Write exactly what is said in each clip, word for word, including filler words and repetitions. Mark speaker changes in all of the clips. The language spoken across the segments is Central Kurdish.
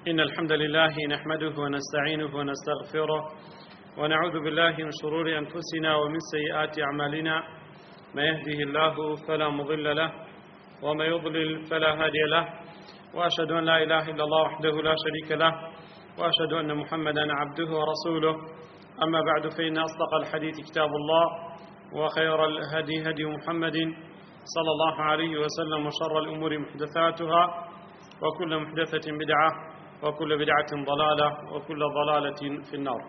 Speaker 1: إن الحمد لله نحمده ونستعينه ونستغفره ونعوذ بالله من شرور أنفسنا ومن سيئات أعمالنا ما يهده الله فلا مضل له وما يضلل فلا هادي له وأشهد أن لا إله إلا الله وحده لا شريك له وأشهد أن محمدا عبده ورسوله أما بعد فإن أصدق الحديث كتاب الله وخير الهدي هدي محمد صلى الله عليه وسلم وشر الأمور محدثاتها وكل محدثة بدعة وكل بدعة ضلالة وكل ضلالة في النار.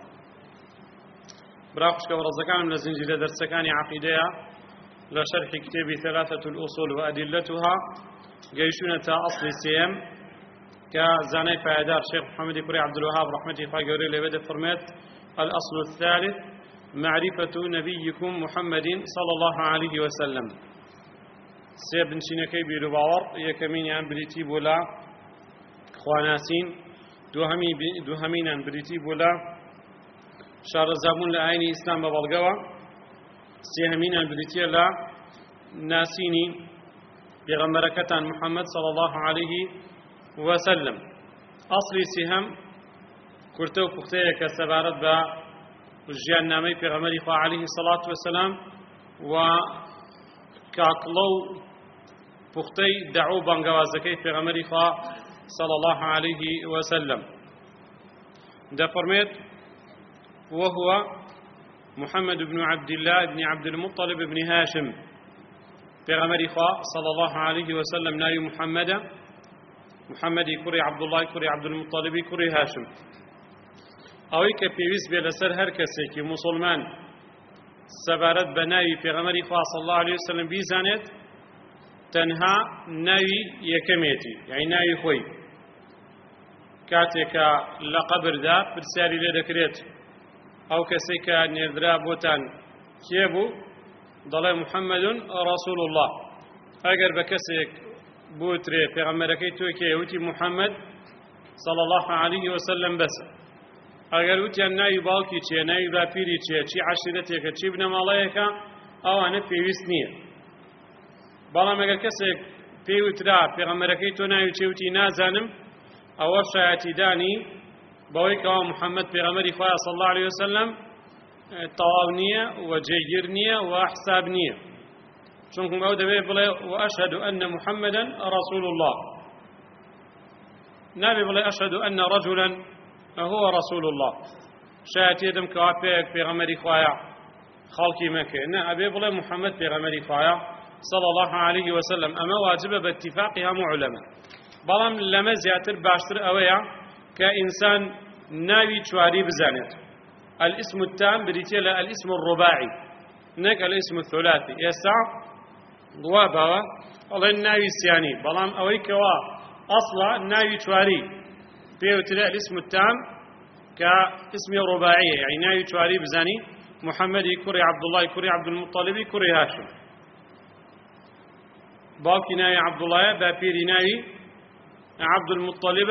Speaker 1: براقش كورزكان من الزنجير درسكان عقيدة لشرح كتاب ثلاثة الأصول وأدلتها جيشونة أصل السيم كزاني فايدار شيخ محمد كوري عبد الوهاب رحمة الله قوري لبدا فرمات الأصل الثالث معرفة نبيكم محمد صلى الله عليه وسلم. سيبن شينكي بيرباور يكمين عن بريتي بولا خواناسين دوهمي دوهمين بريتي بولا شار زابون لعيني إسلام ببلغوا سيهمين بريتي لا ناسيني بغمركة محمد صلى الله عليه وسلم. أصلي سهم كرتو فختية كسبارت با جيان نامي بغمري خوا عليه الصلاة والسلام وكاكلو فختي دعو بانغوازكي بغمري خوا صلى الله عليه وسلم. ده فرميت وهو محمد بن عبد الله بن عبد المطلب بن هاشم بغمر إخوة صلى الله عليه وسلم ناي محمد محمد كري عبد الله كري عبد المطلب كري هاشم أويك بيويس بلسر هركسي كي مسلمان سبارت بناي بغمر إخوة صلى الله عليه وسلم بيزانت تنها ناوي يكميتي يعني ناوي خوي كاتك لقبر دا برسالي لدكريت أو كسيك نردرا بوتان كيبو ضل محمد رسول الله أجر بكسيك بوتري في غمركي توكي وتي محمد صلى الله عليه وسلم بس أجر وتي ناوي باوكي تي ناوي بابيري تي تي عشيرتك تي ابن ماليك أو أنا في وسنيه بەڵام ئەگەر کەسێک پێی وترا پێغەمبەرەکەی تۆ ناوی چێوتی نازانم ئەوە شایەتیدانی بەوەی کەوا محەممەد پێغەمبەری خوایە صلی الله عليه وسلم تەواو نییە و جێگیر نییە و حساب نییە چونکە ئەو دەبێت بڵێ وأشهد أن محمدا رسول الله نابێ بڵێ أشهد أن رجلا هو رسول الله شایەتی دەم کەوا پێیەک پێغەمبەری خوایە خەڵکی مەکە نا ئەبێ بڵێ محەممەد پێغەمبەری خوایە صلى الله عليه وسلم أما واجب باتفاقها معلمة بلام لما زياتر باشتر أويا كإنسان ناوي شواري بزانت الاسم التام بريتيلا الاسم الرباعي نك الاسم الثلاثي يسع ضوابها الله الناوي السياني بلام أويكوا أصلا ناوي شواري بيوتلا الاسم التام كاسم رباعي يعني ناوي شواري بزاني محمد كري عبد الله كري عبد المطلب كري هاشم باوكي ناوي عبد الله بابيري ناوي عبد المطلب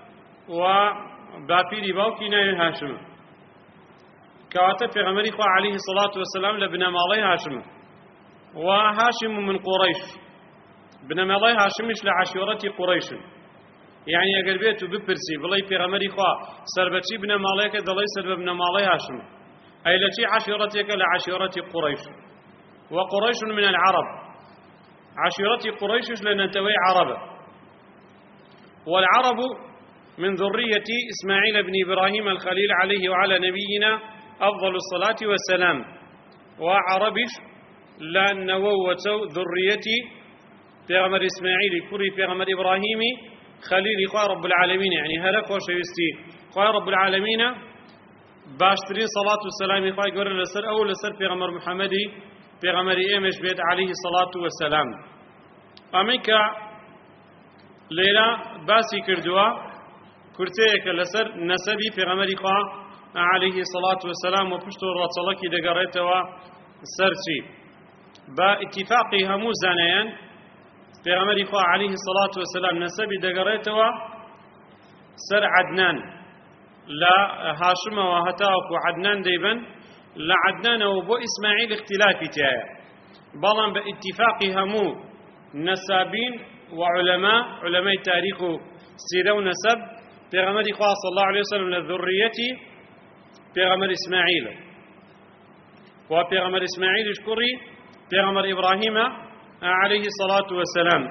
Speaker 1: وبابيري باوكي ناوي هاشم كواتب في غمري خوا عليه الصلاة والسلام لبن مالي هاشم وهاشم من قريش بن مالي هاشمش لعشيرة قريش يعني أقل بيتو ببرسي بلي في غمري خوا سربتي بن ماليك دلي سرب بن مالي هاشم أي التي عشيرتك لعشيرة قريش وقريش من العرب عشيرة قريش لننتوي عربة والعرب من ذرية إسماعيل بن إبراهيم الخليل عليه وعلى نبينا أفضل الصلاة والسلام وعربش لأن نووتو ذريتي في غمر إسماعيل كري في غمر إبراهيم خليل خواه رب العالمين يعني هلك وشيستي خواه رب العالمين باشترين صلاة والسلام خواه يقول لسر أول لسر في غمر محمدي پیغمبری ایمش بيت عليه الصلاة والسلام أميكا ليلة باسي كردوا كرتيك لسر نسبي پیغمبری خواه عليه الصلاة والسلام وپشتو رسالكي دقريتوا سرسي با اتفاقي همو زانيان پیغمبری خواه عليه الصلاة والسلام نسبي دقريتوا سر عدنان لا هاشم وهتاك وعدنان ديبن لعدنان وبو إسماعيل اختلافي تايا بلان باتفاق همو نسابين وعلماء علماء تاريخ سيرة ونسب پێغەمبەری خوا صلی الله عليه وسلم لە ذڕیەتی پێغەمبەر ئیسماعیلە و پێغەمبەر ئیسماعیلیش کوڕی پێغەمبەر ئیبراهیمە عليه الصلاة والسلام.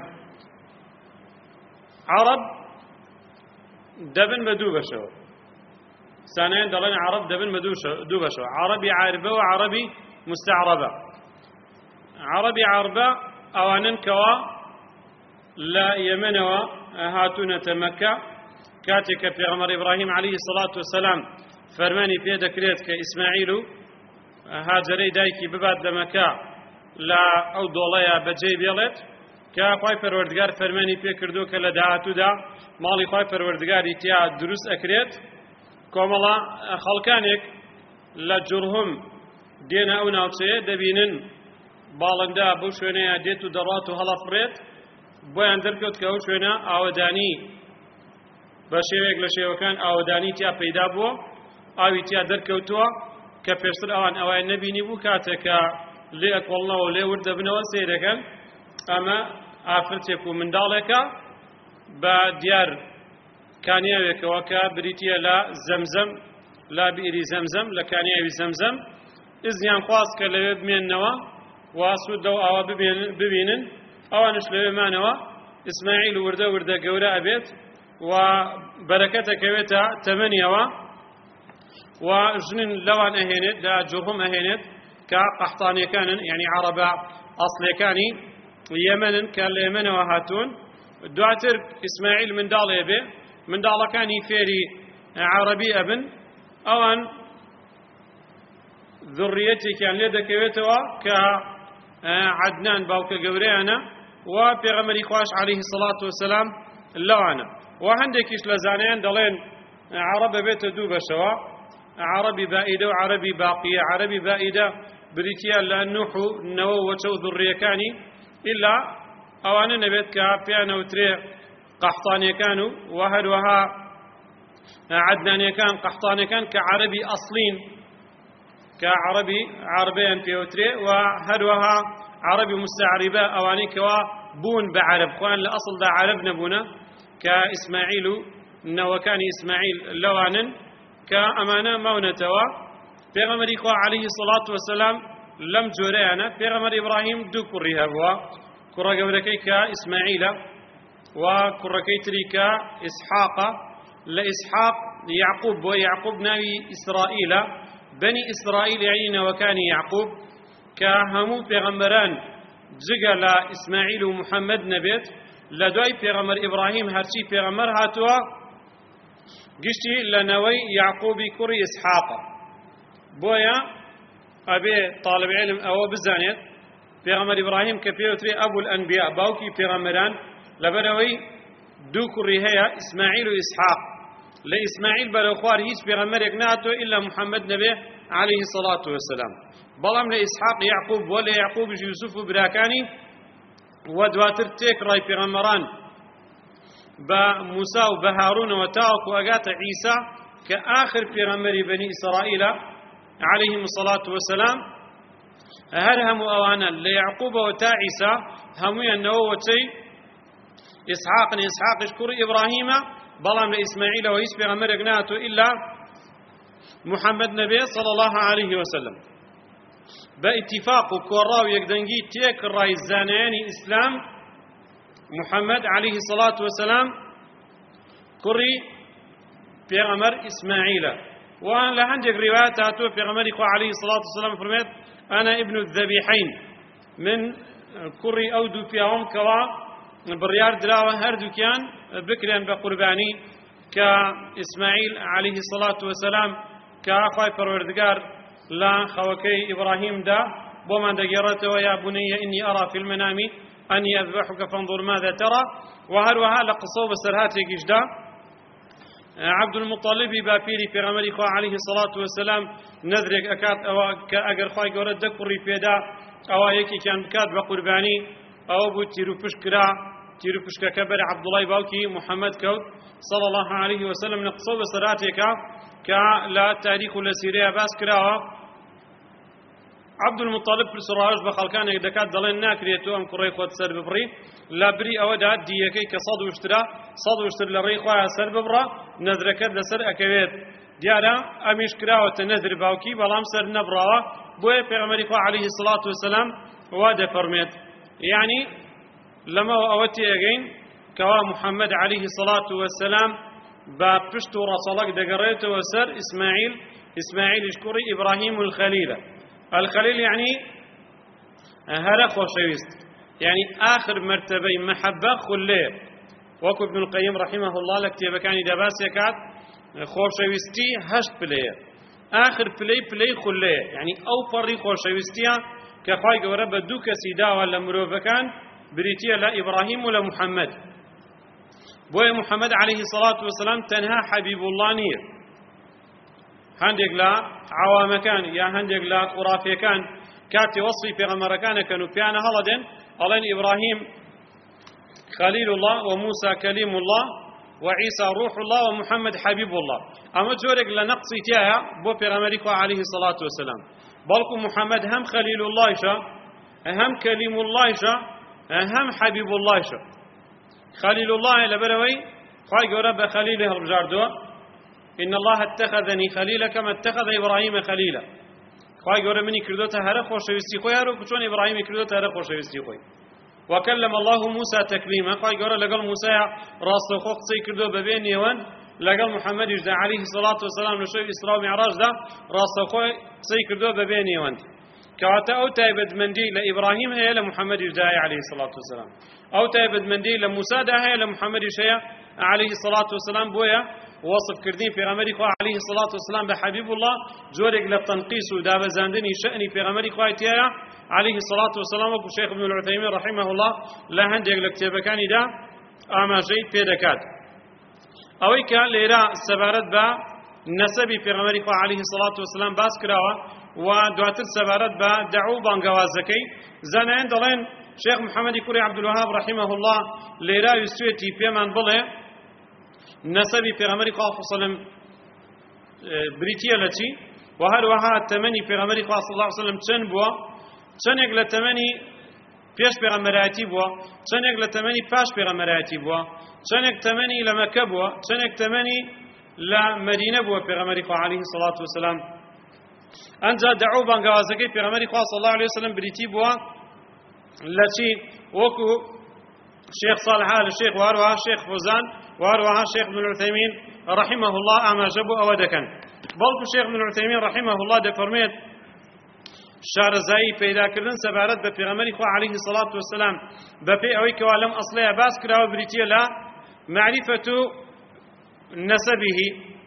Speaker 1: عرب دەبن بە دوو بەشەوە، سانەیان دەڵێن عرب دەبن بە دوو بەشەوە، عربی عاربە و عربی مستعربە. عربی عاربە ئەوانن کەوا لە یەمەنەوە هاتوونەتە مەکە کاتێک کە پێغەمبەر ئیبراهیم عليه الصلاة والسلام فەرمانی پێ دەکرێت کە ئیسماعیل و هاجەرەی دایکی ببات لە مەکە لە ئەو دۆڵەیە بەجێ بێڵێت کە خوای پەروەردگار فەرمانی پێ کردو کە لە داهاتوودا ماڵی خوای پەروەردگاری تیا دروست ئەکرێت. کۆمەڵە خەڵکانێک لە جورهم دێنە ئەو ناوچەیە دەبینن باڵندا بەو شوێنەیە دێت و دەڕات و هەڵەفڕێت، بۆیان دەرکەوت کە ئەو شوێنە ئاوەدانی بە شێوەیەک لە شێوەکان ئاوەدانی تیا پەیدا بووە، ئاوی تیا دەرکەوتووە کە پێشتر ئەوان ئەوان نەبینی بوو. کاتێکە لێ ئەکۆڵنەوە و لێ وردەبنەوە سەیرەکەن ئەمە ئافرەتێک و منداڵێکە بە دیار کانیاوێکەوە کە بریتیە لە زەمزەم، لا بئری زەمزەم، لە کانیاوی زەمزەم. ئیزنیان خواست کە لەوێ بمێننەوە و سوود لەو ئاوا ببینن، ئەوانش لەوێ مانەوە. ئیسماعیل وردە وردە گەورە ئەبێت و بەرەکەتەکەوێتە تەمەنیەوە و ژنن لەوان ئەهێنێت لە جورهم ئەهێنێت کە قەحتانیەکانن، یعنی عەرەبە ئەسڵیەکانی یەمەنن کە لە یەمەنەوە هاتوون. دواتر ئیسماعیل منداڵێ بێ، منداڵەکانی فێری عەرەبی ئەبن، ئەوان ذڕیەتێکیان لێ دەکەوێتەوە کە عەدنان باوکە گەورەیانە و پێغەمبەری خوش عليه الصلاة والسلام لەوانە. و هەندێکیش لە زانایان دەڵێن عەرەبە بێتە دوو بەشەوە، عربي بائدة وعربي باقية. عربي بائدة بريتيا لا نوح نو وشو ذريكاني إلا أوانا نبيت كابيانا وتري قحطاني كانوا وهل وها عدناني كان قحطاني كان كعربي أصلين كعربي عربيا في وتري وهل وها عربي مستعربة أواني كوا بون بعرب خوان لأصل دا عرب نبونا كإسماعيل نو كان إسماعيل لوانن كأمانة مونتوا پیغمبر خو عليه الصلاة والسلام لم جوريانا پیغمبر إبراهيم دو كريها بوا كرة قبلكي كإسماعيل وكركي تريكا إسحاق لإسحاق يعقوب ويعقوب ناوي إسرائيل بني إسرائيل يعني وكان يعقوب كهمو پیغمبران جگل إسماعيل ومحمد نبيت لدواي پیغمبر إبراهيم هرشي پیغمبر هاتوا قشتي لنوي يعقوبي كري إسحاق بويا أبي طالب علم أو بزانيت پیغمبر إبراهيم كبيوتري أبو الأنبياء باوكي پیغمبران لبنوي دو كري هيا إسماعيل وإسحاق لإسماعيل بلوخوار هيش پیغمبر يقناتو إلا محمد نبي عليه الصلاة والسلام بلام لإسحاق يعقوب ولا يعقوب يوسف براكاني ودواتر تيك راي پیغمبران بموسى وبهارون وتاوك وأقات عيسى كآخر پیغمبر بني إسرائيل عليهم الصلاة والسلام هرهم أوانا ليعقوب وتا عيسى همويا نووتي إسحاق إسحاق اشكر إبراهيم بلام لإسماعيل وإيس پیغمبر اقناته إلا محمد نبي صلى الله عليه وسلم باتفاق كوراو يقدنجي تيك الراي الزانياني إسلام محمد عليه الصلاة والسلام كري پیغمبر إسماعيل وأن لهندك روايات هاتوا پیغمبر عليه الصلاة والسلام فرميت أنا ابن الذبيحين من كري أودو فيهم كوا بريار دراوة هردو كان بكريان بقرباني كإسماعيل عليه الصلاة والسلام كأخوي پروردگار لا خوكي إبراهيم دا بومن دقيرته ويا بني إني أرى في المنام أني أذبحك فانظر ماذا ترى وهل وهل قصوب السرهاتي جدا عبد المطلب بابيري في غمري خوا عليه الصلاة والسلام نذرك أكاد أو كأجر خواي جورد دكوري فيدا أو هيك كان بكاد بقرباني أو بو تيرو فشكرا تيرو فشكا كبر عبد الله باوكي محمد كود صلى الله عليه وسلم نقصوب السرهاتي كا لا تاريخ ولا سيريا باس كراوة عبد المطلب پرسڕاوش بە خەڵکانێک دەکات دەڵێن ناکرێتەوە ئەم کوڕەی خۆت سەر ببڕی لە بری ئەوەدا دیەکەی کە سەد وشترا سەد وشتر لە ڕێی خۆیان سەر ببڕە نەزرەکەت لەسەر ئەکەوێت دیارە ئەمیش کراوەتە نەزر باوکی بەڵام سەر نەبڕاوە بۆیە پێغەمبەری خوا عەلەیهی سڵات وسەلام وا دەفەرمێت یعنی لەمەوە ئەوە تێگەین کەوا محەممەد عەلەیهی سڵات وسەلام بە پشت و ڕەسەڵک دەگەڕێتەوە سەر ئیسماعیل ئیسماعیلیش کوڕی ئیبراهیم الخەلیلە الخەلیل یعنی هەرە خۆشەویست يعني آخر مرتبة محبة خلية وكو ابن القيم رحمه الله لك تيبكاني داباس يكاد خوشويستي هشت بلية آخر بلي بلي خلية يعني أو فري خوشويستيا كخواي قورا بدوك سيدا ولا مروفكان بريتيا لا إبراهيم ولا محمد بوي محمد عليه الصلاة والسلام تنها حبيب الله نير هندق لا عوامكان يا هندق لا خرافيكان كاتي وصفي في غمركان كانوا بيانا هلدن ألين إبراهيم خليل الله وموسى كليم الله وعيسى روح الله ومحمد حبيب الله أما جورك لنقصي تياها بو بيغمريك عليه الصلاة والسلام بلكو محمد هم خليل الله شا هم كليم الله شا هم حبيب الله شا خليل الله لبروي خواهي قرب خليله الرجاردو إن الله اتخذني خليلا كما اتخذ إبراهيم خليلا خواهي قرب مني كردوتا هرا خوشويستي خوي هرو بچون إبراهيم كردوتا هرا خوشويستي خوي وكلم الله موسى تكليما خواهي قرب لقل موسى راس خوخ سي كردو ببين يوان لقل محمد يجد عليه الصلاة والسلام لشوي إسراء ومعراج دا راس خوخ سي كردو ببين يوان كواتا أو تايبد مندي لإبراهيم هي لمحمد يجد عليه الصلاة والسلام أو تايبد مندي لموسى دا هي لمحمد يجد عليه الصلاة والسلام بويا وصف كردين في غمري خواه عليه الصلاة والسلام بحبيب الله جورك للتنقيس وداب زاندني شأني في غمري خواه تيايا عليه الصلاة والسلام وكو شيخ ابن العثيمين رحمه الله لا هندق لكتابكاني دا أما جيد في دكات أويك ليرا سبارت با نسبي في غمري خواه عليه الصلاة والسلام باس كراوة ودواتر سبارت با دعو بانقوازكي زانين دلين شيخ محمد كوري عبد الوهاب رحمه الله ليرا يسويتي في من بله نسبي في غمري صلى الله عليه وسلم بريتيا التي وهل وها التمني في غمري صلى الله عليه وسلم تنبوا تنق لتمني بيش في غمراتي بوا تنق لتمني باش في غمراتي بوا تنق تمني لمكة بوا تنق تمني لمدينة بوا في غمري عليه الصلاة والسلام أنجا دعوا بانقوازكي في غمري صلى الله عليه وسلم بريتي بوا التي وكو شيخ صالح آل الشيخ وأروها الشيخ فوزان وأروها الشيخ ابن العثيمين رحمه الله أما جبوا أودكا بلكو الشيخ ابن العثيمين رحمه الله دفرميت شار زاي پیدا کردن سبارت به پیغمبر خو عليه الصلاة والسلام بپی اوی که علم اصلی عباس کراو بریتیه لا معرفة نسبه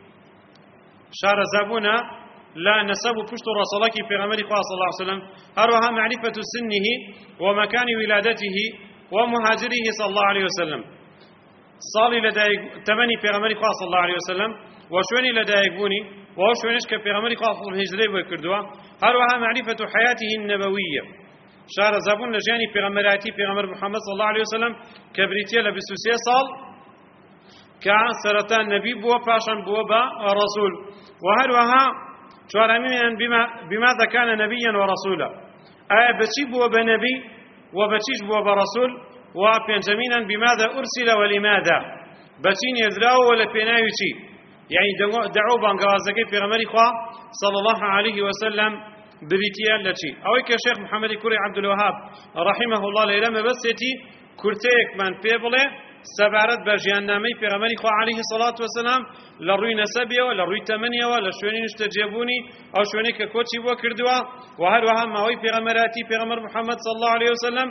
Speaker 1: شار زابونا لا نسب پشت رسولك پیغمبر خو صلى الله عليه وسلم اروها معرفة سنه ومكان ولادته ومهاجره صلى الله عليه وسلم صالي لدايق تمني پیغمبر خو صلى الله عليه وسلم وشوني لدايق بوني وشونيش كبيغمبر خو الهجرة وكردوا هروها معرفة حياته النبوية شار زبون لجاني پیغمبراتي پیغمبر محمد صلى الله عليه وسلم كبريتيا لبسوسية صال كسرطان نبي بوا باشان بوا با رسول وهروها شارمين بما بماذا كان نبيا ورسولا أي بشي بوا بنبي وبشيش بوا برسول وبنجمينا بماذا أرسل ولماذا بشين يدراو ولا بينايوشي يعني دعوا بانقوازكي في غمري خواه صلى الله عليه وسلم بريتيا لتي أويك الشيخ محمد كوري عبد الوهاب رحمه الله ليلما بس يتي كرتيك من بيبله سبارت بجيان نامي في غمري خواه عليه الصلاة والسلام لروي نسبيه ولا روي تمنيه ولا شويني نشتجيبوني أو شويني ككوتشي وكردوا وهل وها ماوي في غمراتي في غمر محمد صلى الله عليه وسلم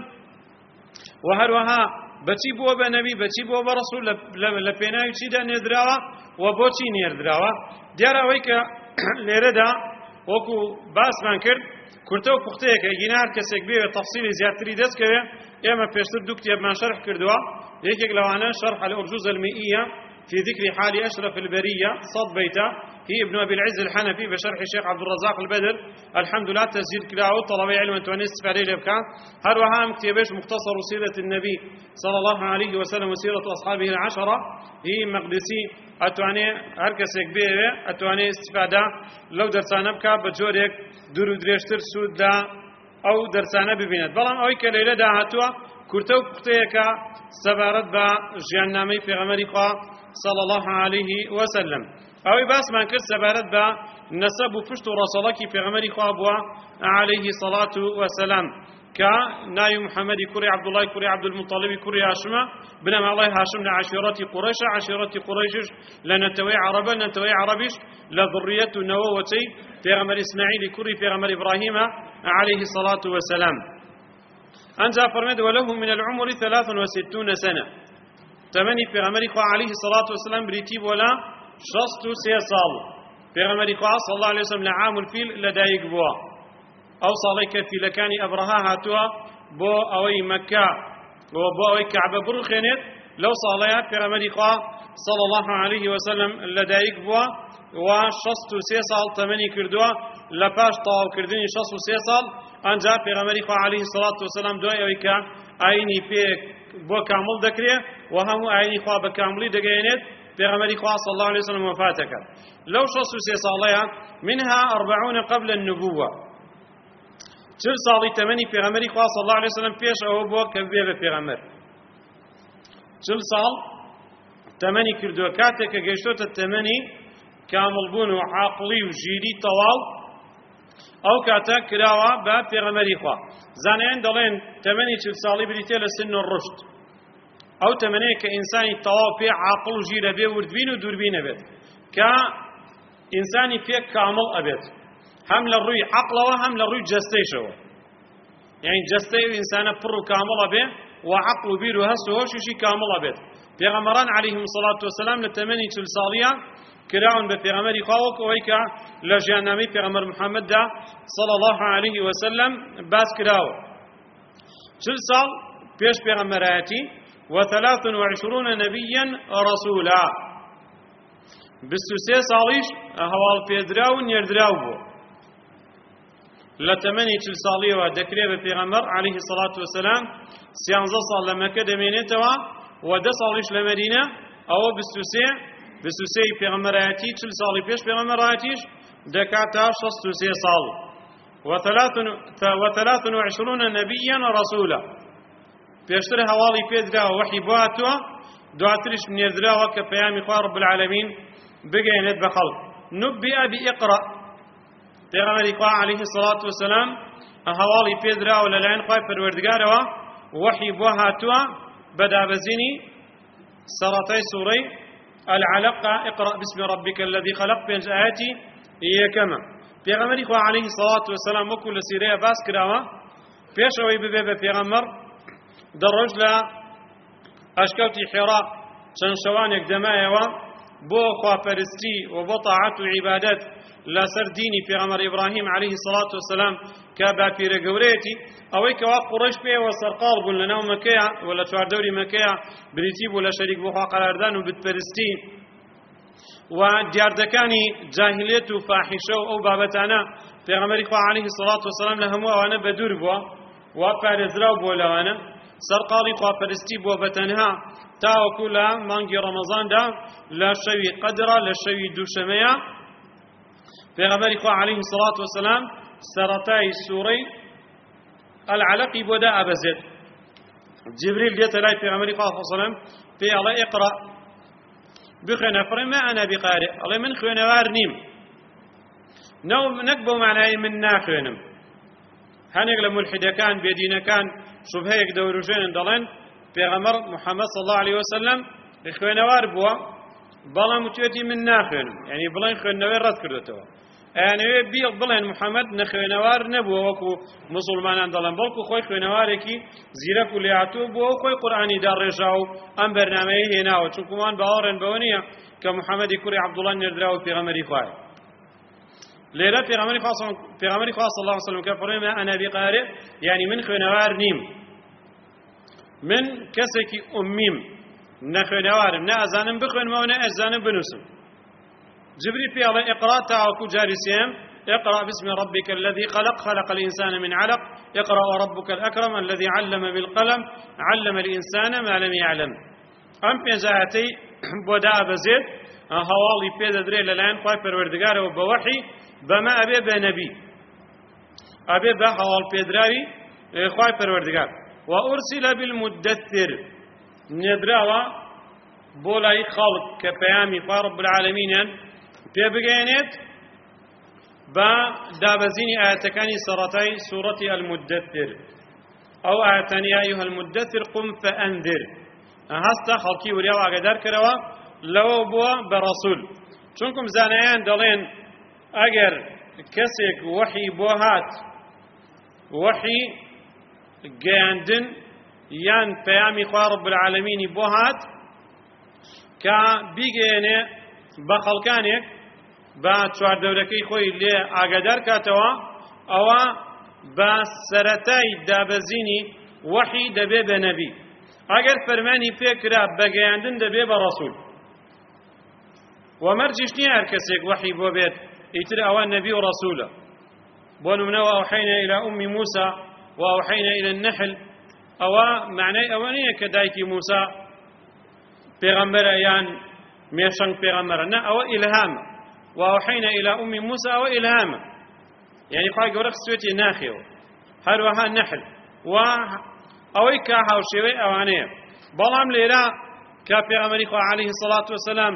Speaker 1: وهل وها بچی بو به نبی بچی بو به رسول لپینای چی ده ندراوا و بوچی نردراوا دیار اوی که لیره دا وکو باس من کرد کرتو پخته که گینار کسک بیه تفصیل زیادتری دست که اما پیشتر دو کتاب من شرح کردوا یکی لوانا شرح الارجوز المئیه في ذكر حال أشرف البرية صد بيته هي ابن أبي العز الحنفي بشرح الشيخ عبد الرزاق البدر الحمد لله تسجيل كلاو طلبي علم تواني استفادة لبكان هروها مكتبش مختصر سيرة النبي صلى الله عليه وسلم وسيرة أصحابه العشرة هي مقدسي أتواني هركس يكبير أتواني استفادة لو درسانا بكا بجوريك دورو دريشتر سود لا أو درسانا ببينات بلان أوي كليلة داهتوا كرتو كتيكا سبارت با جيانامي في غمري صلى الله عليه وسلم أوي باس ما كر سبارت با نسب فشت رسولك في غمري خوابوا عليه الصلاة والسلام كا ناي محمد كوري عبد الله كوري عبد المطلب كوري هاشم بنما الله هاشم لعشيرة قريش عشيرة قريش لنتوي عربا لنتوي عربيش لذرية نووتي في غمر إسماعيل كوري في غمر إبراهيم عليه الصلاة والسلام أنجا فرمد وله من العمر ثلاث وستون سنة تمني في غمر عليه الصلاة والسلام بريتيب ولا شصت سيصال في غمر صلى الله عليه وسلم لعام الفيل لدايق بوا أو صاليك في لكان أبرها هاتوا بو أوي مكة وبو أوي كعبة برخينت لو صاليها في غمر صلى الله عليه وسلم لدايق بوا وشصت سيصال تمني كردوا لباش طاو كردني شصت سيصال أنجا في غمر عليه الصلاة والسلام دو أوي كا عيني فيك بو كامل دكري وهم عيني خوا بكاملي دقينت في غمر صلى الله عليه وسلم وفاتك لو شصت سيصاليها منها أربعون قبل النبوة چل ساڵی تەمەنی پێغەمبەری خوا صلی الله عليه وسلم پێش ئەوە بووە کە ببێ بە پێغەمبەر چل ساڵ تەمەنی کردووە کاتێک کە گەیشتۆتە تەمەنی کامڵبوون و عاقڵی و ژیری تەواو ئەو کاتە کراوە بە پێغەمبەری خوا زانایان دەڵێن تەمەنی چل ساڵی بریتێ لە سن و ڕشد ئەو تەمەنەیە کە ئینسانی تەواو پێ عاقڵ و ژیرە بێ وردبین و دووربین ئەبێت کە ئینسانی پێ کامڵ ئەبێت هم للروي عقله وهم للروي جستيشوا يعني جستي إنسان بر كامل به وعقل بيرو هسه هو شيء كامل به پیغمبران عليهم الصلاة والسلام لتمني تل صاليا كراون بپیغمبر خواوك ويكا لجانامي پیغمبر محمد دا صلى الله عليه وسلم باس كراو تل صال پیش پیغمبراتي وثلاث وعشرون نبيا رسولا بستوسي صاليش هوال بيدراو نيردراو بو لتمني تل صاليه ودكريه بپیغمبر عليه الصلاة والسلام سيانزا صال لمكة دمينتوا وده صاليش لمدينة أو بستوسي بستوسي پیغمبراتي تل صالي پیش پیغمبراتيش دكاتا شستوسي صال وثلاث وثلاث وعشرون نبيا رسولا پیشتر حوالي بيدرا وحي بواتوا دواترش من يدرا وكبيامي خواه رب العالمين بقينت بخلق نبئ بإقرأ پیغمبر خواه عليه الصلاة والسلام حوالي بيدرا وللعين خواه پروردگاروا وحي بواتوا بدا بزيني سرطي سوري العلقة اقرأ باسم ربك الذي خلق بين آياتي هي كما پیغمبر خواه عليه الصلاة والسلام وكل سيريا باس كراوا پیشوي ببه پیغمبر در رجل أشكوتي حراء چند شوانك دمائوا بو خواپرستی و بو طاعت و عبادت لسر ديني پیغمبر إبراهيم عليه الصلاة والسلام كابا بير قوريتي أوي كوا قريش بيه وسرقال بون لناو مكيا ولا چوار دوري مكيا بريتيب ولا شريك بوخوا قراردان و بتپرستی و دیاردەکانی جاهلیت و فاحشه و ئەو بابەتانە پێغەمبەری خوا عليه الصلاة والسلام لە هەموو ئەوانە بەدوور بووە و پارێزراو بووە لەوانە سەرقاڵی خواپەرستی بووە بەتەنها تاوەکو لە مانگی ڕەمەزاندا لە شەوی قەدرە لە شەوی دووشەمەیە پێغەمبەری خوا عليه الصلاة والسلام سەرەتای سوورەی العلقی بۆ دائەبەزێت جبريل دێتە لای پێغەمبەری خوا صلی الله عليه وسلم پێی ئەڵێ ئیقرأ بخنا فرما أنا بقارئ الله من خوينا وارنيم نو نكبو معناه من ناخوينم هنيق لملحدة كان بيدينا كان شبهيك دوروجين دلين بيغمر محمد صلى الله عليه وسلم خوينا واربوا بلا متوتي من ناخوينم يعني بلين خوينا وين رد كردتوا يعني بيل بلين محمد نخوينا وار نبوا وكو مسلمان دلين بلكو خوي خوينا واركي زيرك وليعتو بو خوي قرآني دار رجاو ام برنامجي هنا وشكمان باورن بونيا كمحمد كوري عبد الله نردراو في غمري خواي ليلة في غمري خاص في غمري خاص الله صلى الله عليه وسلم كفرنا أنا بقارئ يعني من خوينا وار نيم من كسكي أميم نەخوێنەوارم، نە ئەزانم بخوێنمەوە نە ئەزانم بنووسم. جبريل في الله اقرأ تاوكو جارسيم اقرأ باسم ربك الذي خلق خلق الإنسان من علق اقرأ وربك الأكرم الذي علم بالقلم علم الإنسان ما لم يعلم. أم بيزاهتي بودا بزيد هوالي بيدا دري للآن خواهي پروردگار وبوحي بما أبي بنبي أبي بحوال بيدراوي خواهي پروردگار. وأرسل بالمدثر ندراوا بولاي خلق كبيامي رب العالمين بيبقينيت با دابزيني آياتكاني سرطي سورة المدثر أو آياتاني يا أيها المدثر قم فأنذر هستا خلقي ورياو أقدر كروا لو بوا برسول چونكم زانيان دلين أجر كسك وحي بوهات وحي جاندن يان بيامي رب العالمين بوهات كا بيجيني بخلقانك با چوار دورەکەی خۆی لێ ئاگادار کاتەوە ئەوە بە سەرەتای دابەزینی وەحی دەبێ بە نەبی ئەگەر فەرمانی پێکرا بەگەیاندن دەبێ بە ڕەسوول وەمەرجیش نییە هەر کەسێک وەحی بۆ بێت ئیتر ئەوە نەبی و ڕەسوولە بۆ نمونەوە ئەوحەینە إلى ئومی موسى وأوحەینە إلى النحل ئەوە معنای ئەوە نییە کە دایکی موسا پێغەمبەرە یان مێشەنگ پێغەمبەرە نە ئەوە ئیلهامە وأوحينا إلى أم موسى وإلهامه يعني خواهي قورك سويتي ناخيو هروها نحل و أويك هاوشيوي أوانيه بلام ليرا كافي أمريكا عليه الصلاة والسلام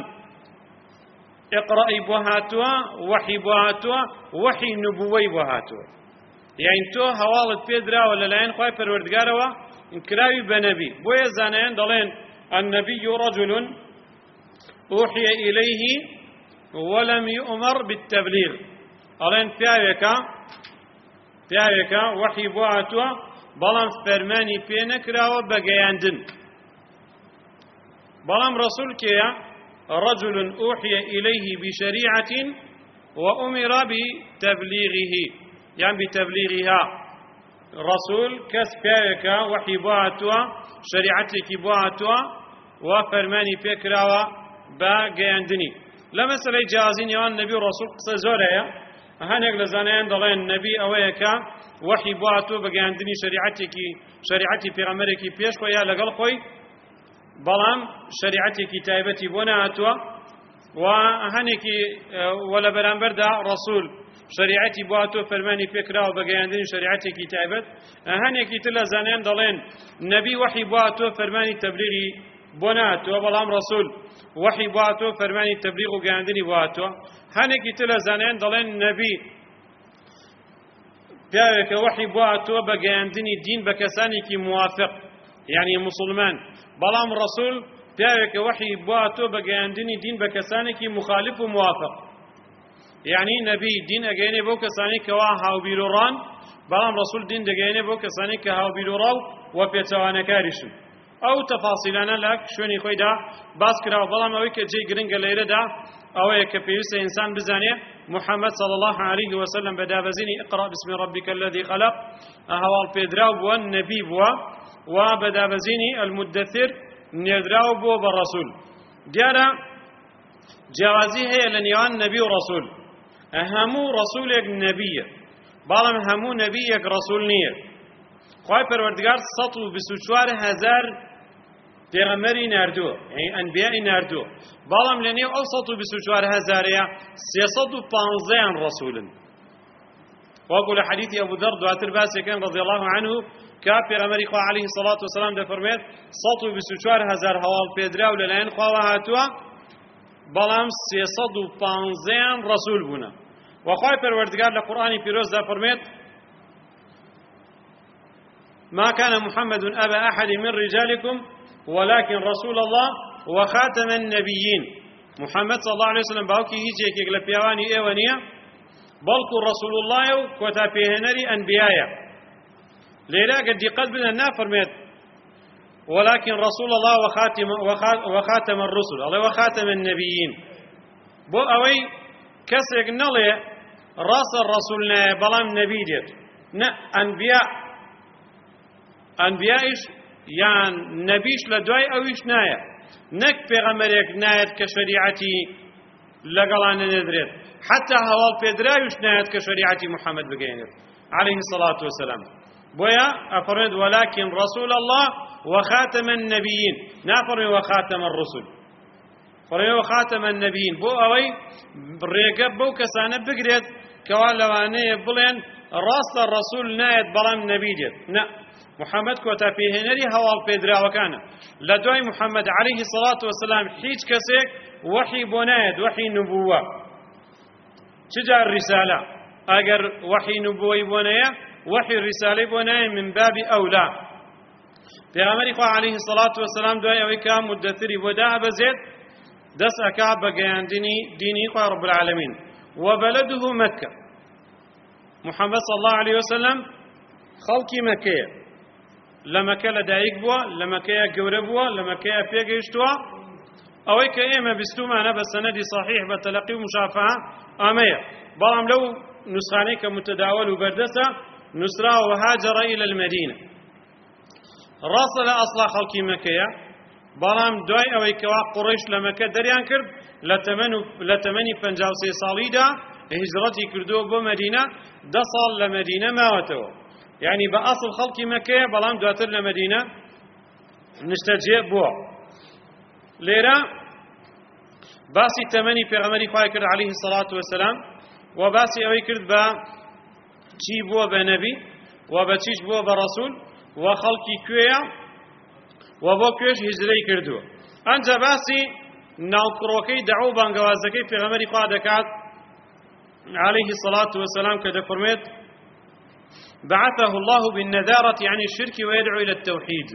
Speaker 1: اقرأي بوهاتوا وحي بوهاتوا وحي نبوي بوهاتوا يعني تو هوالد بيدرا ولا لاين خواهي پروردگاروا انكراوي بنبي بويا زانيان دلين النبي رجل أوحي إليه ولم يؤمر بالتبليغ ألين بياوكا بياوكا وحي بوعتوا بلام فرماني بينكرا وبقياندن بلام رسول كيا رجل أوحي إليه بشريعة وأمر بتبليغه يعني بتبليغها رسول كس بياوكا وحي بوعتوا شريعتك بوعتوا وفرماني بيكرا وبقياندني لا مسألة جازين يوان نبي ورسول قصة زورية هنيك لزانين دلين نبي أويكا وحي بواتو بقاندني شريعتك شريعتي في غمرك بيش خويا لقل خوي بلام شريعتي كتابتي بناتوا وهنيك ولا برانبر دا رسول شريعتي بواتو فرماني فكرة وبقاندني شريعتي كتابت هنيك تلا زانين دلين نبي وحي بواتو فرماني تبليغي بناتوا بلام رسول وحي بواتو فرماني تبليغ وقاندني بواتو هنكي تلا زانين دلين نبي بياوك وحي بواتو بقاندني دين بكساني كي موافق يعني مسلمان بلام رسول بياوك وحي بواتو بقاندني دين بكساني كي مخالف وموافق يعني نبي دين اقيني بو كساني كوا هاو بيلوران بلام رسول دين دقيني بو كساني كهاو بيلوراو وفيتوانا كارشن أو تفاصيلنا لك شوني خوي دا باس كرا بلام أوي كجي جرينج ليرة دا أوي كبيوس إنسان بزانية محمد صلى الله عليه وسلم بدا بزيني اقرأ باسم ربك الذي خلق أهوال بيدراو بوا النبي بوا وبدا بزيني المدثر ندراو بوا بالرسول ديالا جوازي هي لنيوان نبي ورسول أهمو رسولك نبي بلام همو نبيك رسول نية خواهي پروردگار سطو بسوچوار هزار پیغمبری نردو يعني انبیاء نردو بالام لنیو او سطو بسوچوار هزاريا سيصد وپانزين رسولا وأقول حديث أبو ذر دواتر باسي كان رضي الله عنه كافر أمريكا عليه الصلاة والسلام ده فرميت سطو بسوچوار هزار هوال بيدراو للعين خواهاتوا بالام سيصد وپانزين رسول بنا وخواهي پروردگار لقرآن پیروز ده فرميت ما كان محمد أبا أحد من رجالكم ولكن رسول الله وخاتم النبيين محمد صلى الله عليه وسلم باوكي هيجي كيغلا بيواني ايوانيا بلكو رسول الله كوتا بيهنري أنبياء ليلا قد قد بدنا فرميت ولكن رسول الله وخاتم وخاتم الرسل الله وخاتم النبيين بو أوي كسرق نلي راس الرسولنا بلام نبي ديت نا أنبياء أنبيائش يعني نبيش لدواي أويش نايا نەک پێغەمبەرێک نایەت کە شەریعەتی لەگەڵانە نەدرێت حتا هەواڵ پێدراویش نایەت کە شەریعەتی محەممەد بگەێنێت عليه الصلاة والسلام بۆیە ئەفەرمێت ولكن رسول الله وخاتم النبيين نافەرمێ وخاتم الرسل فەرمێ وخاتم النبيين بۆ ئەوەی ڕێگە بەو کەسانە بگرێت کەوا لەوانەیە بڵێن ڕاستە ڕەسوول نایەت بەڵام نەبی دێت نە محەممەد کۆتا پێهێنەری هەواڵ پێدراوەکانە لە دوای محەممەد عليه الصلاة والسلام هیچ کەسێک وحی بۆ نایەت وحی نبووە چجار ریسالە ئەگەر وحی نبووەی بۆ نەیە وحی ریسالەی بۆ نایە من بابی ئەولا پێغەمبەری خوا عليه الصلاة والسلام دوای ئەوەی کە مدەثری بۆ دابەزێت دەست ئەکا بە گەیاندنی دینی خوا رب العالمین وبلده مكة محمد صلى الله عليه وسلم خەڵکی مەکەیە لە مەکە لەدایک بووە لە مەکەیە گەورە بووە لە مەکەیە پێگەیشتووە ئەوەی کە ئێمە بیستومانە بە سەنەدی صحیح بە تەلەقی و مشافەهە ئەمەیە بەڵام لەو نسخانەی کە متداول و بەردەسە نووسراوە وهاجر إلى المدينة ڕاستە لە ئەسڵا خەڵکی مەکەیە بەڵام دوای ئەوەی کەوا قوڕیش لە مەکە دەریان کرد لە تەمەنی پەنجا و سێ ساڵیدا هیجرەتی کردووە بۆ مەدینە دە ساڵ لە مەدینە ماوەتەوە یعنی بە ئەسڵ خەڵکی مەکەیە بەڵام دواتر لە مەدینە نیشتەجێ بووە لێرە باسی تەمەنی پێغەمبەری خوای کرد عليه الصلاة والسلام و باسی ئەوەی کرد بە چی بووە بە نەبی و بە چیش بووە بە ڕەسوول و خەڵکی کوێیە و بۆ کوێش هیجرەی کردووە ئەنجا باسی ناوکڕۆکەی دەعوە و بانگەوازەکەی پێغەمبەری خوا دەکات عليه الصلاة والسلام كذا فرميت بعثه الله بالنذارة عن الشرك ويدعو إلى التوحيد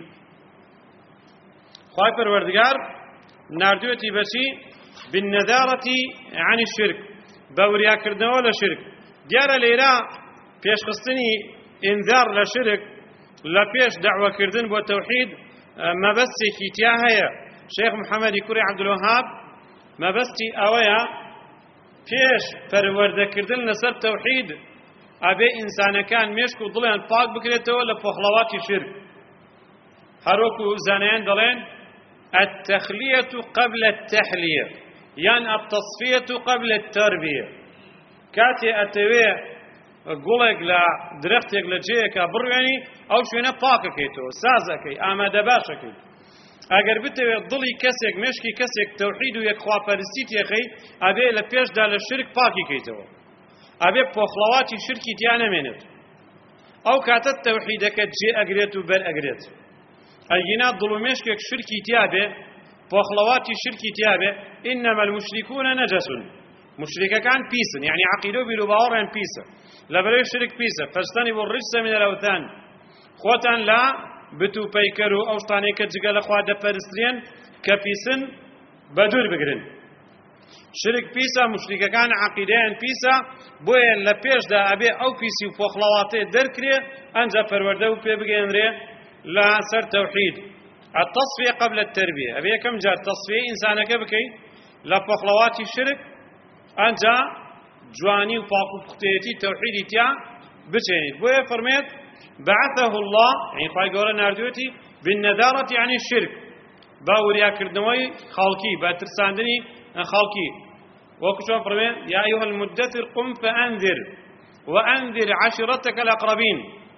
Speaker 1: خواهي پروردگار ناردوتي بشي بالنذارة عن الشرك باوريا كردنوا ولا شرك ديار ليرا پیش خستني انذار لشرك لا پیش دعوة كردن بو توحيد ما بس كيتيا هيا شيخ محمد كوري عبد الوهاب ما بس اويا پیش پەروەردەکردن لەسەر تەوحید ئەبێ ئینسانەکان مێشک و دڵیان پاک بکرێتەوە لە پۆخڵەواتی شرک هەروەکو زانایان دەڵێن التەخلیەة قبل التەحلیە یان التەصفیەة قبل التەربیە کاتێ ئەتەوێ گوڵێک لە درەختێک لە جێیەکە بڕوێنی ئەو شوێنە پاکەکەیتەوە سازەکەی ئامادە باشەکەی ئەگەر بتەوێت دڵی کەسێک مێشکی کەسێک تەوحید و یەکخواپەرستی تێخەی ئەبێ لە پێشدا لە شرک پاکی کەیتەوە ئەبێ پۆخڵەواتی شرکی تیا نەمێنێت ئەو کاتە تەوحیدەکەت جێ ئەگرێت و بەر ئەگرێت ئەگینا دڵ و مێشکێک شرکی تیا بێ پۆخڵەواتی شرکی تیا بێ ئینەمە المشریکون نەجەسون مشریکەکان پیسن یعنی عەقیدە و بیر و باوەڕیان پیسە لەبەرەوەی شرک پیسە فەجتەنیبوا الرجسە من الأوثان خۆتان لە بتو پیکر و ئەو شتانەی کە جگە لە خوا دەپەرسترێن کە پیسن بە دوور بگرن شرک پیسە مشریکەکان عەقیدەیان پیسە بۆیە لە پێشدا ئەبێ ئەو پیسی و پۆخڵەواتەیە دەرکرێ ئەنجا پەروەردە و پێ بگەێنرێ لەسەر تەوحید التصفیە قبل التربیە ئەبێ یەکەم جار تەصفیەی ئینسانەکە بکەیت لە پۆخڵەواتی شرک ئەنجا جوانی و پاک و پوختەیەتی تەوحیدی تیا بچێنیت بۆیە فەرمێت بعثه الله يعني خواهي قولا ناردوتي بالنذارة عن الشرك باوريا كردنوي خالكي باترساندني خالكي وكشوف فرمين يا أيها المدثر قم فأنذر وأنذر عشيرتك الأقربين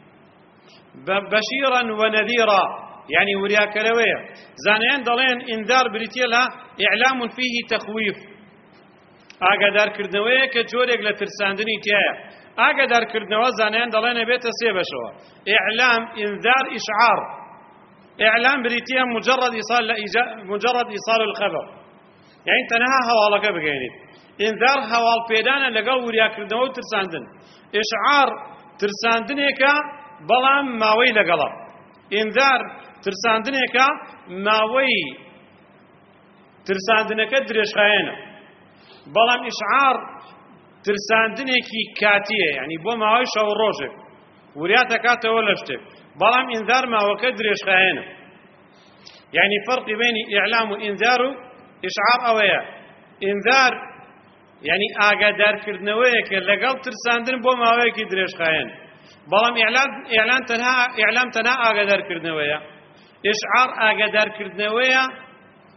Speaker 1: بشيرا ونذيرا يعني وريا كروية زانيان دلين انذار بريتيلا إعلام فيه تخويف ئاگادار کردنەوەیە کە جۆرێک لە ترساندنی تایە ئاگادار کردنەوە زانیان دەڵێنە بێتە سێ بەشەوە ئیعلام ئینذار ئیشعار ئیعلام بریتیە مجرد ئیصال مجرد ئیصال الخبر یعنی تەنها هەواڵەکە بگەێنیت ئینذار هەواڵ پێدانە لەگەڵ وریاکردنەوە و ترساندن ئیشعار ترساندنێکە بەڵام ماوەی لەگەڵە ئینذار ترساندنێکە ماوەی ترساندنەکە درێژخایەنە بەڵام ئیشعار ترساندنێکی کاتیە یعنی بۆ ماوەی شەو ڕۆژێک وریا دەکاتەوە لە شتێک بەڵام ئینذار ماوەکە درێژخایەنە یعنی فەرقی بینی ئیعلام و ئینذار و ئیشعار ئەوەیە ئینذار یعنی ئاگادارکردنەوەیەکە لەگەڵ ترساندن بۆ ماوەیەکی درێژخایەن بەڵام ئیعلان تەنها ئیعلام تەنها ئاگادارکردنەوەیە ئیشعار ئاگادارکردنەوەیە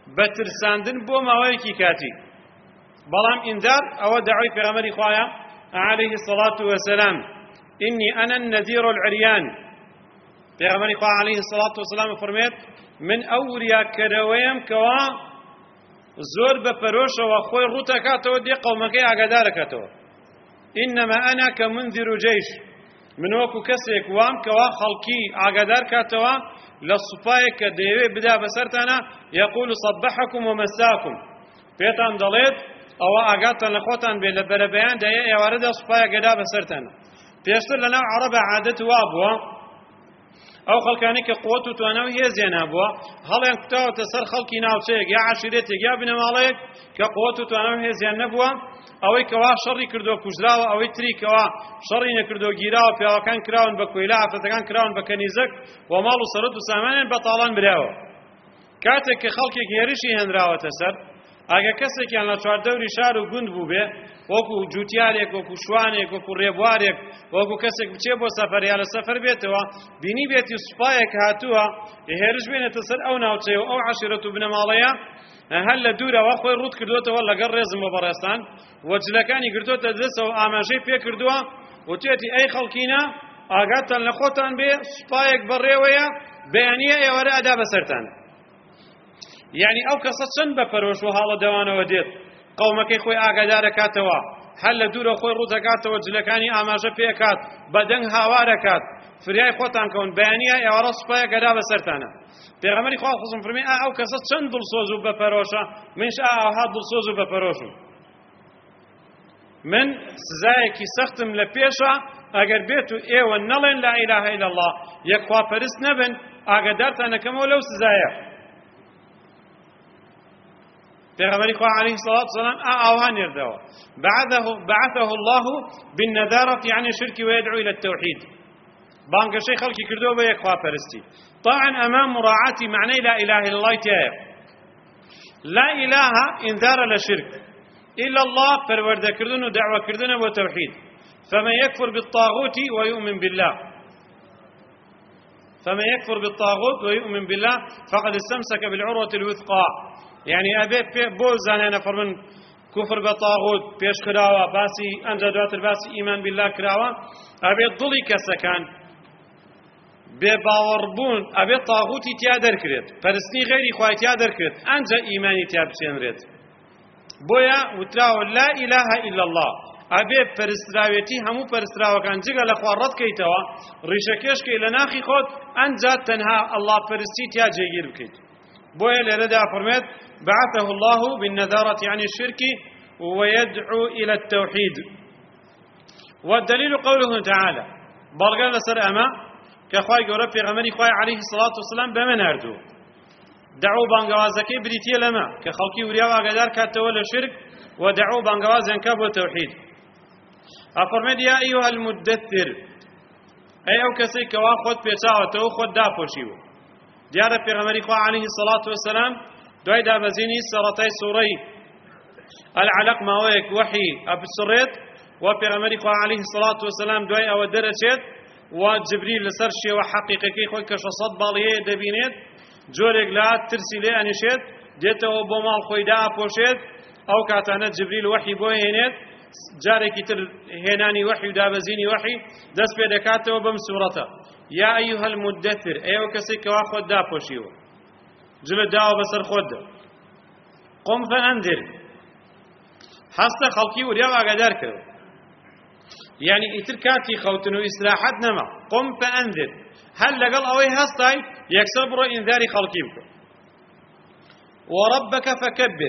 Speaker 1: بترساندن بۆ ماوەیەکی کاتی بەڵام ئیندار ئەوە داوای پێغەمبەری خوایە عليه الصلاة والسلام إني أنا النذير العريان پێغەمبەری خوا عليه الصلاة والسلام فەرمێت من ئەو وریاکەرەوەیەم کەوا زۆر بەپەرۆشەوە خۆی ڕوودەکاتەوە دێ قەومەکەی ئاگادارەکاتەوە إنما أنا كمنذر جيش من وەکو کەسێک وام کەوا خەڵکی ئاگادار کاتەوە لە سوپایەک کە دەیەوێ بدا بەسەرتانە يقول صبحكم ومساكم پێتان دەڵێت ئەوە ئاگاتان لە خۆتان بێ لە بەرەبەیان دەیە ئێوارەدا سوپایەک گەدا بەسەرتانە پێشتر لەناو عەرەبە عادەت وا بووە ئەو خەڵکانی کە قووەت و توانە و هێزیان هەبووە هەڵیان کوتاوەتە سەر خەڵکی ناوچەیەک یا عەشیرەتێک یا بنەماڵەیەک کە قووەت و توانە و هێزیان نەبووە ئەوەی کەوا شەڕی کردو کوژراوە ئەوەی تری کەوا شەڕی نەکردو گیراوە پیاوەکان کراون بە کۆیلا ئافرەتەکان کراون بە کەنیزەک و ماڵ و سەرەت و سامانیان بەتاڵان براوە کاتێک کە خەڵکێک هێرشی هێنراوەتە سەر ئەگە کەسێکیان لە چواردەوری شار و گوند بوو بێ وەکو جوتیارێک وەکو شوانێک وەکو ڕێبوارێک وەکو کەسێک بچێ بۆ سەفەر یا لە سەفەر بێتەوە بینی بێتی سوپایەک هاتووە هێرش بێنێتە سەر ئەو ناوچەیە و ئەو عەشیرەت و بنەماڵەیە هەر لە دوورەوە خۆی ڕوود کردوێتەوە لەگەڵ ڕێزم بە بەڕێستان وەجلەکانی گرتوۆتە دەستەوە ئاماژەی پێ کردووە وتێتی ئەی خەڵکینە ئاگاتان لە خۆتان بێ سوپایەک بەڕێوەیە بەیانیە ئێوەرە ئەدا بەسەرتان یعنی ئەو کەسە چەند بەپەرۆش و حاڵە دەوانەوە دێت قەومەکەی خۆی ئاگادارەکاتەوە هەر لە دوورە خۆی ڕوودەکاتەوە جلەکانی ئاماژە پێکات بەدەنگ هاوارەکات فریای خۆتان کەون بەیانیە ئێوەرە سوپایەک ئەدا بەسەرتانە پێغەمبەری خوا خۆسم فەرمی ئەو کەسە چەند دڵسۆز و بەپەرۆشە منش ئاها دڵسۆز و بەپەرۆشم من سزایەکی سەختم لە پێشە ئەگەر بێت و ئێوە نەڵێن لا ئیلاهە ئیلا الله یەک خواپەرست نەبن ئاگادارتان دەکەمەوە لەو سزایە پیغمبر خدا علیه الصلاة والسلام آوها نردوا بعثه بعثه الله بالنذارة يعني شرك ويدعو إلى التوحيد بانك شيء خلقي كردوه بيك خوا فرستي طبعا أمام مراعاة معنى لا إله إلا الله تاير لا إله إنذار لشرك إلا الله فرورد كردن ودعوة كردن وتوحيد فمن يكفر بالطاغوت ويؤمن بالله فمن يكفر بالطاغوت ويؤمن بالله فقد استمسك بالعروة الوثقى يعني أبي بوزان أنا فرمن كفر بطاغوت بيش كراوة باسي أنجدوات الباسي إيمان بالله كراوة أبي ضلي كسكان بباوربون أبي طاغوتي تيادر كريت فرسني غيري خواهي تيادر كريت أنجا إيماني تيابسين ريت بويا وتراو لا إله إلا الله أبي فرستراويتي همو فرستراو كان جيغا لخوارات كيتوا ريشكيش كي لناخي خود أنجا تنها الله فرستي تياجي جير بكيت بويا لردا فرميت بعثه الله بالنذارة عن الشرك ويدعو إلى التوحيد والدليل قوله تعالى برقال لسر أما كخواي قرب في غمري خواي عليه الصلاة والسلام بمن أردو دعوا بانقوازكي بريتيا لما كخلقي ورياوا قدار كاتوال الشرك ودعوا بانقواز ينكاب والتوحيد أفرمد يا أيها المدثر أي أو كسيك واخد بيتاوة وخد دافوشيو ديار في غمري خواي عليه الصلاة والسلام دوای دابەزینی سەرەتای سوورەی العلق ماوەیەک وحی ئەبسڕێت و پێغەمبەری خوا عەلەیهی الصلاة والسلام دوای ئەوە دەرەچێت و جبریل لەسەر شێوە حەقیقەکەی خۆی کە شەسەد باڵیەیە دەبینێت جۆرێک لە ترسی لێ ئەنیشێت دێتەوە بۆ ماڵ خۆی دائەپۆشێت ئەو کاتانە جبریل وحی بۆ هێنێت جارێکی تر هێنانی وحی و دابەزینی وحی دەست پێ دەکاتەوە بەم سوورەتە یا ئەیها المدثر ئێوە کەسێک کەوا خۆت داپۆشیوە جلد داو بسر خود قم فأنذر حستا خلقي وريا وقدر كرو يعني اتر كاتي خوتنو استراحت نما قم فأنذر هل لقل اوي هستاي يكسبر انذار خلقي بكو وربك فكبر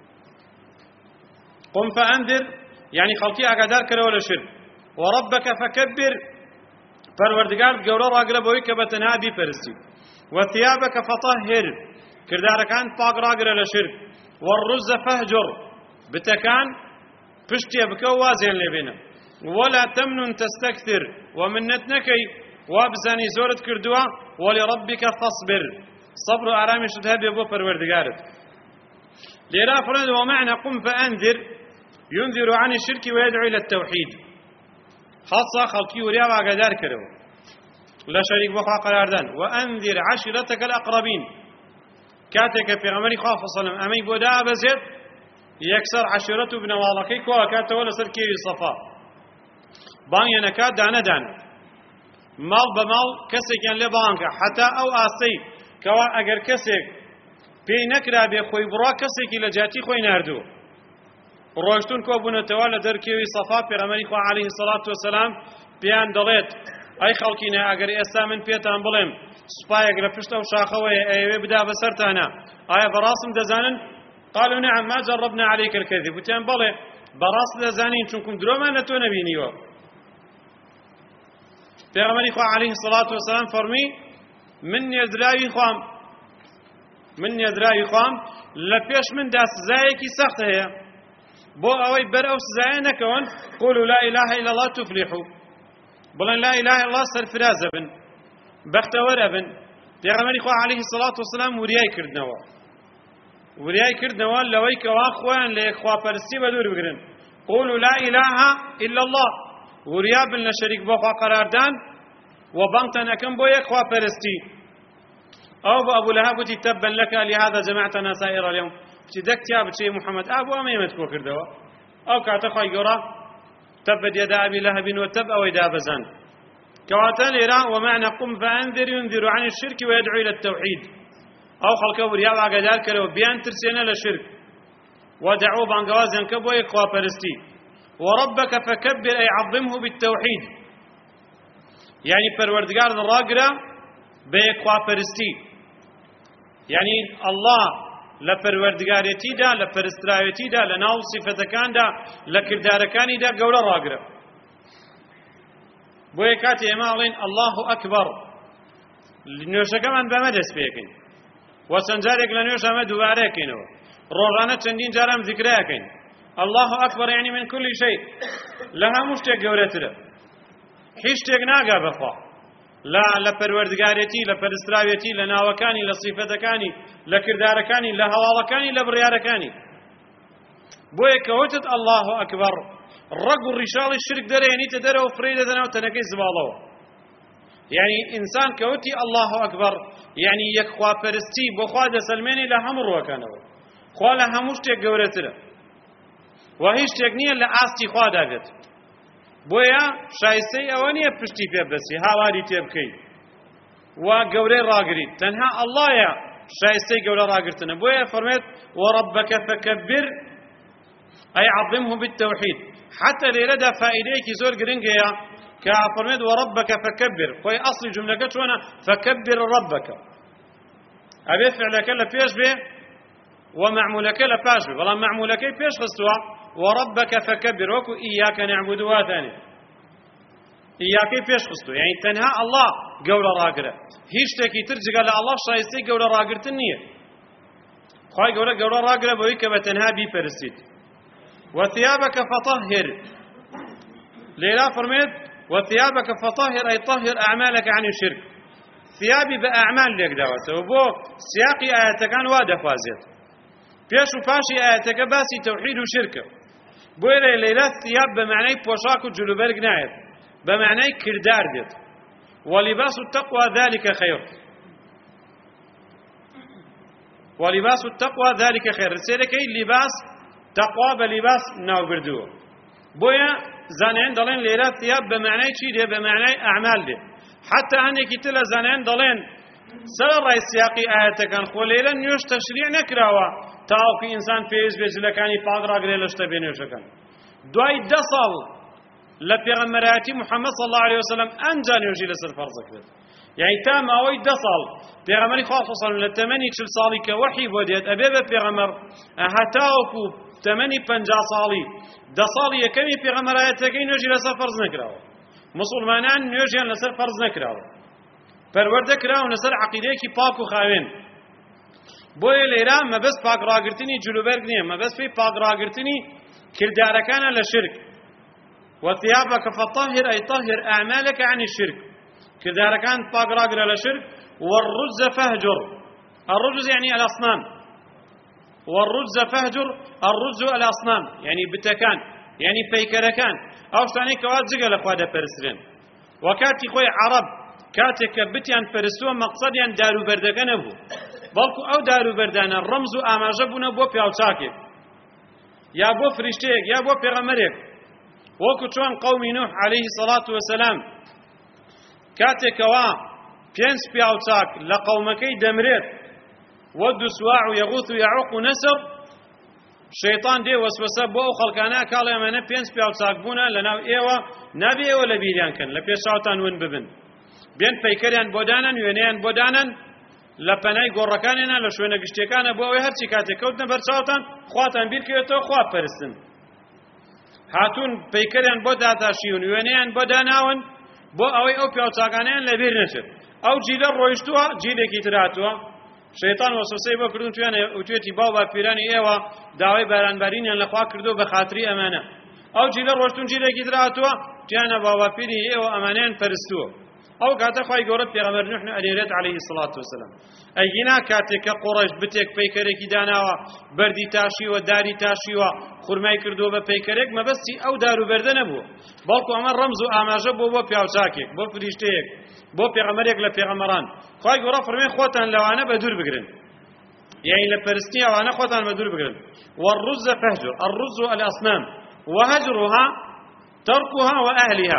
Speaker 1: قم فأنذر يعني خلقي وقدر كرو ولا شرك وربك فكبر فروردگار قورا راقل بوي كبتنها بي فرسي وثيابك فطهر كرداركان پاک راگره لشرك والرز فهجر بتكان پشتی بکو وازین لبینه ولا تمنن تستكثر ومنت نكي وابزاني زورت كردوا ولربك فاصبر صبر ارامي شد هبي بو پروردگارت ليرا فرد ومعنى قم فانذر ينذر عن الشرك ويدعو الى التوحيد خاصه خلقي وريا واقدار كرو لا شريك بخوا قراردان وانذر عشيرتك الاقربين كاتێککە پێغەمبەری خوا فەسەلەم ئەمەی بۆ دابەزێت یەکسەر عەشیرەت و بنەواڵەکەی کۆکاتەوە لەسەر کێوی سەفا بانگیان ئەکات دانەدان ماڵ بە ماڵ کەسێکیان لێ بانکە حتا ئەو ئاستەی کەوا ئەگەر کەسێک پێی نەکرا بێ خۆی بڕوا کەسێکی لە جاتی خۆی ناردووە ڕۆشتون کۆبوونەتەوە لە دەرکێوی سەفا پێغەمبەری خوا عەلەیهی سەڵات وەسەلام پێیان دەڵێت ئەی خەڵکینە ئەگەر ئێستا من پێتان بڵێم سوپایەک لە پشت ئەو شاخەوەیە ئەیەوێ بدا بەسەرتانە ئایا بەڕاستم دەزانن قالوا نعم ما جربنا عليك الكذب وتیان بەڵێ بەڕاست دەزانین چونکم درۆمان لە تۆ نەبینیوە پێغەمبەری خوا عەلەیهی سەڵات وەسەلام فەرمی من نێردراوی خوام من نێردراوی خوام لە پێش مندا سزایەکی سەخت هەیە بۆ ئەوەی بەر ئەو سزایە نەکەون قولوا لا إله إلا الله تفلحوا بڵێن لا إله إلا الله سەرفرازە بن بەختەوەرە بن پێغەمبەری خوا عەلەیهی سەڵات وەسەلام وریای کردنەوە وریای کردنەوە لەوەی کەوا خۆیان لە یەکخواپەرستی بە دوور بگرن قولوا لا إله إلا الله وریا بن لە شەریک بۆ خوا قەراردان و بانگتان ئەکەن بۆ یەکخواپەرستی ئەو بە ئەبوو لەهەب وتی تەبا لەکە لهذا جەمەعتەنا سائر اليوم بچی دەکتیا بچی محەممەد ئا بۆ ئەمە ئێمەت کۆ کردەوە ئەو کاتە خوای گەورە تەبەت یەدا ئەبی لەهەب وتەب ئەوەی دابەزان کەواتە لێرە ومعنى قم فأنذر ينذر عن الشرك ويدعو إلى التوحيد أو خلق وريا وعقدار كرو بيان ترسينا للشرك ودعوا بانقوازن كبو يقوى برستي وربك فكبر أي عظمه بالتوحيد يعني پروردگار راقرا بيقوى برستي يعني الله لپروردگاريتي دا لپرستراويتي دا لناو صفتكان دا لكرداركاني دا قولا راقرا بۆ کاتی ئێمە ئەڵێن الله ئەکبەر نوێژەکەمان بەمە دەست پێکەین و چەند جارێک لە نوێژ ئەمە دووبارەیەکەینەوە ڕۆژانە چەندین جارم ذیکرەکەین الله ئەکبەر یعنی من كل شيء لە هەموو شتێک گەورەترە هیچ شتێک ناگا بەخوا لا لە پەروەردگارێتی لە پەرستراوێتی لە ناوەکانی لە صیفەتەکانی لە کردارەکانی لە هەواڵەکانی لە بڕیارەکانی بۆیە کەوتت الله ئەکبەر ڕەگ و ڕیشاڵی شرک دەرێنیتە دەرەوە فڕێ دەدەنەوە تەنەکەی زباڵەوە یعنی ئینسان کەوتی الله ئەکبەر یعنی یەکخواپەرستی بۆ خوا دەسەلمێنی لە هەموو ڕووەکانەوە خوا لە هەموو شتێک گەورەترە و هیچ شتێک نییە لە ئاستی خوا داگێت بۆیە شایستەی ئەوە نییە پشتی پێ بەسی هاواری تێ بکەیت و گەورەی ڕاگریت تەنها ئەڵڵایە شایستەی گەورە ڕاگرتنە بۆیە فەرمێت وەڕەبەکە فەکەبر أي عظمه بالتوحيد حتى ليردا فائدة زور جرينجيا كفرمد وربك فكبر خوي أصل جملة كتوانا فكبر ربك أبي فعلك لا بيش به ومعمولك لا باش به والله معمولك بيش خستوا وربك فكبر وكو إياك نعبد وثاني إياك بيش خستوا يعني تنها الله قول راقرة هيش تكي ترجع على الله شايستي قول راقرة النية خوي قول قول راقرة بويك بتنها بي برسيد وثيابك فطهر ليلا فرميت وثيابك فطهر أي طهر أعمالك عن الشرك ثيابي بأعمال لك دعوته وبو سياقي آياتكان وادا فازيت بيشو باشي آياتك باسي توحيد وشركة بويلة ليلا الثياب بمعنى بوشاك وجلوبرق نايت بمعنى كردار ديت ولباس التقوى ذلك خير ولباس التقوى ذلك خير سيركي لباس تقوى بلباس ناو بردوه بويا زانين دلين ليلة ثياب بمعنى شي دي بمعنى أعمال دي حتى أنك تلا زانين دلين سر رأي سياقي آياتكان خو ليلة نيوش تشريع نكراوا تاوكي إنسان فيز بيجلكاني فاقرا قريلش تبينيوشكان دواي دصل لبيغمراتي محمد صلى الله عليه وسلم أنجا نيوشي لسر فرزك بيت يعني تام أوي دصل بيغمري خاصة صلى الله عليه وسلم تشل صالي كوحي بوديت أبيبا بيغمر هتاوكو تمني پنجا صالي ده صالي يكمي في غمرايتكين نوجي لسر فرض نكراو مسلمانان نوجي لسر فرض نكراو پرورده كراو نسر عقيديكي پاكو خاوين بوي ليران ما بس پاك راگرتني جلوبرگ نيه ما بس في پاك راگرتني كرداركان لشرك وثيابك فطهر أي طهر أعمالك عن الشرك كرداركان پاك راگر لشرك والرجز فهجر الرجز يعني الأصنام والرجز فهجر الرجز الأصنام يعني بتكان يعني فيكركان أو ثاني كواد زجل أخواده برسرين وكاتي خوي عرب كاتك بتيان برسوا مقصديان دارو بردكان أبو بەڵکو ئەو داروبەردانە ڕەمز و ئاماژە بوونە بۆ پیاوچاکێک یا بۆ فریشتەیەک یا بۆ پێغەمبەرێک وەکو چۆن قەومی نوح عەلەیهی سەڵات وەسەلام کاتێکەوە پێنج پیاوچاک لە قەومەکەی دەمرێت وەد و سواع و یەغوث و یەعوق و نەسر شەیطان دێ وەسوەسە بۆ ئەو خەڵکانە کاڵێ ئەمانە پێنج پیاوچاک بوونە لەناو ئێوە نابێ ئێوە لە بیریان کەن لە پێشاوتان ون ببن بێن پەیکەریان بۆ دانن وێنەیان بۆ دانن لە پەنای گۆڕەکانیانە لە شوێنە گشتیەکانە بۆ ئەوەی هەرچی کاتێک کەوتنە بەرچاوتان خواتان بیرکەوێتەوە خوا پەرستن هاتوون پەیکەریان بۆ داتاشیون وێنەیان بۆ داناون بۆ ئەوەی ئەو پیاوچاکانیان لەبیر نەچێت ئەو جیلە ڕۆیشتووە جیلێکی تراتووە شەیطان وەسوسەی بۆ کردون توێنێ وتوێتی باو باپیرانی ئێوە داوای بارانبارینیان لەخوا کردو بە خاتری ئەمانە ئەو جیلە ڕۆشتون جیلێکی تراتووە توێنە باو باپیری ئێوە ئەمانیان پەرستووە ئەو کاتە خوای گەورە پێغەمبەر نوح ئەلێرێت عەلەیهی سەڵات وەسەلام ئەیگینا کاتێک کە قوڕەش بتێک پەیکەرێکی داناوە بەردی تاشیوە داری تاشیوە خورمای کردووە بە پەیکەرێک مەبەستی ئەو داروبەردە نەبووە بەڵکو ئەمە ڕەمز و ئاماژە بۆ بۆ پیاوچاکێک بۆ فریشتەیەک بۆ پێغەمبەرێک لە پێغەمبەران خوای گەورە فەرمێ خۆتان لەوانە بە دوور بگرن یعنی لە پەرستی ئەوانە خۆتان بە دوور بگرن والرز فهجر الرز الأصنام وهجرها تركها وأهلها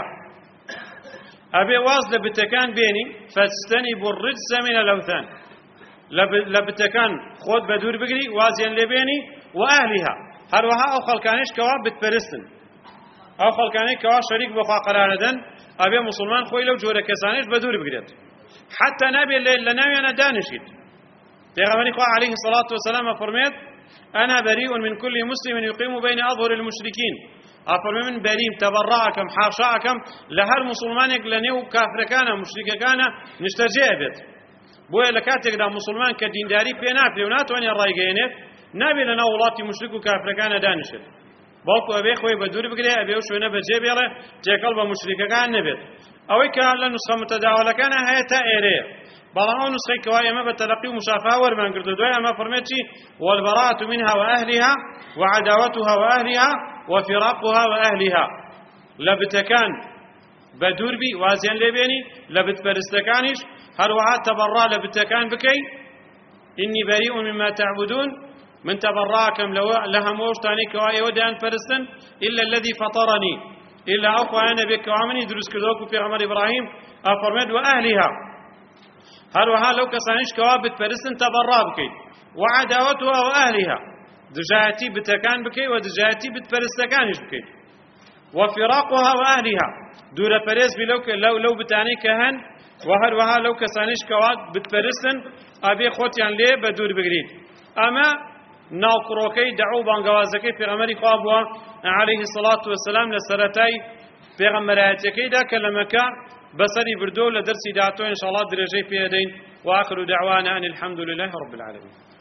Speaker 1: ئەبێ واز لە بتەکان بێنی فاجتەنیبوا الرجس من الأوثان لە بتەکان خۆت بە دوور بگری وازیان لێ بێنی وأهلها هەروەها ئەو خەڵکانەش کەوا بتپەرستن ئەو خەڵکانەی کەوا شەریک بەخوا قەرار دەدەن ئەبێ موسڵمان خۆی لەو جۆرە کەسانەش بە دوور بگرێت حتى نابێت لە ناویانە دانیشیت پێغەمبەری خوا عەلەیهی سەڵات وەسەلام فەرمێت أنا بريء من كل مسلم يقيم بين أظهر المشركين أفرمي من بريم تبرأكم حاشاكم لهر مسلمانك لنيو كافر كان مشرك كان نشترجع بيت بويا لكاتك دا مسلمان كدينداري بينات لونات وين الرايقينات نبي لنا ولاتي مشرك وكافر كان دانشل بالكو أبي خوي بدور بقري أبي وشو أنا بجيبيره تقل بمشرك كان نبيت أوي كان لنسخة متداولة كان هي تأيرية بلان نسخة كواي أما بتلقي مشافهة ورمان قردو دوي أما فرميتي والبراءة منها وأهلها وعداوتها وأهلها وفراقها وأهلها لبتكان بدور بي وازيان لبيني لبت برستكانش هروها تبرى لبتكان بكي إني بريء مما تعبدون من تبراكم لها موشتاني كواي ودان فرستن إلا الذي فطرني إلا أخوة أنا بك وعمني دروس كذوك في عمر إبراهيم أفرمد وأهلها هروها لو كسانش كوابت فرستن تبرى بكي وعداوتها وأهلها دجاتي بتكان بكي ودجاتي بتفرستكانش بكي وفراقها وأهلها دور فريز بلوك لو لو بتاني كهن وهروها لو كسانش كواب بتفرستن أبي خوتيان ليه بدور بقريد أما ناوكروكي دعو بانغوازكي في غمري خوابوا عليه الصلاة والسلام لسرتاي في غمراتكي دا كلمك بصري بردو لدرسي داتو إن شاء الله درجي في يدين وآخر دعوانا أن الحمد لله رب العالمين.